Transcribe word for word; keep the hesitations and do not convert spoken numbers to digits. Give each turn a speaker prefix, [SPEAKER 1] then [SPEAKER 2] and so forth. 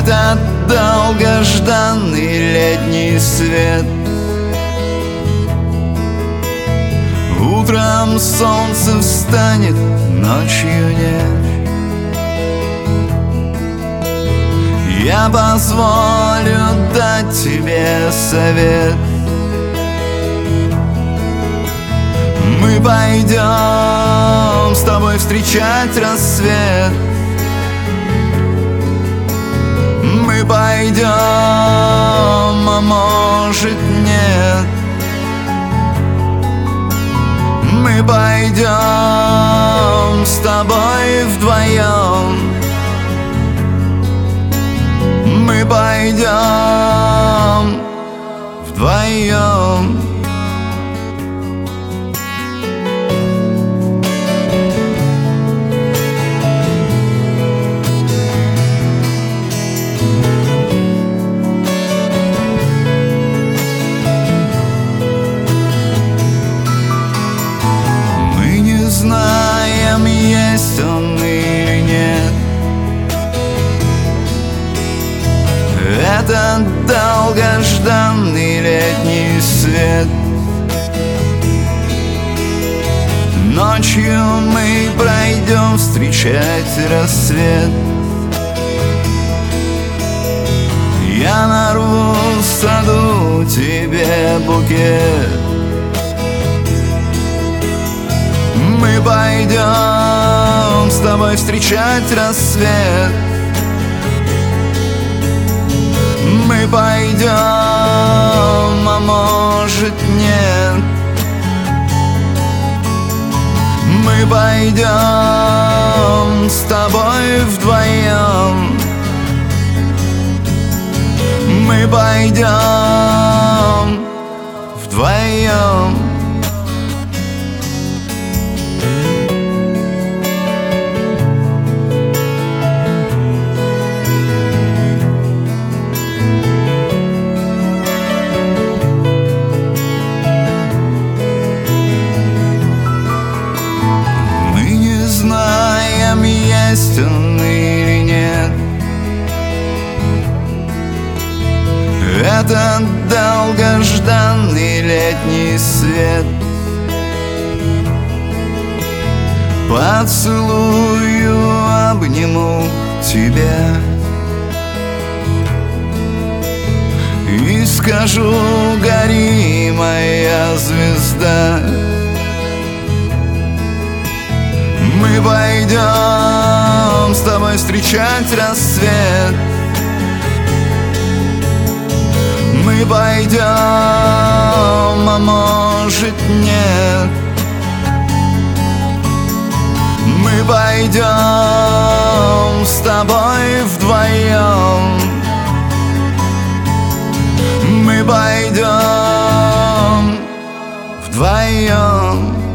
[SPEAKER 1] Этот долгожданный летний свет. Утром солнце встанет, ночью нет. Я позволю дать тебе совет. Мы пойдем с тобой встречать рассвет. Мы пойдем, а может нет. Мы пойдем с тобой вдвоем. Мы пойдем вдвоем. Знаем, есть он или нет. Это долгожданный летний свет. Ночью мы пройдем встречать рассвет. Я нарву в саду тебе букет. Мы пойдем с тобой встречать рассвет. Мы пойдем, а может нет. Мы пойдем с тобой вдвоем. Мы пойдем вдвоем. Есть он или нет. Это долгожданный летний свет. Поцелую, обниму тебя и скажу: гори, моя звезда. Мы пойдем с тобой встречать рассвет. Мы пойдем, а может нет. Мы пойдем с тобой вдвоем. Мы пойдем вдвоем.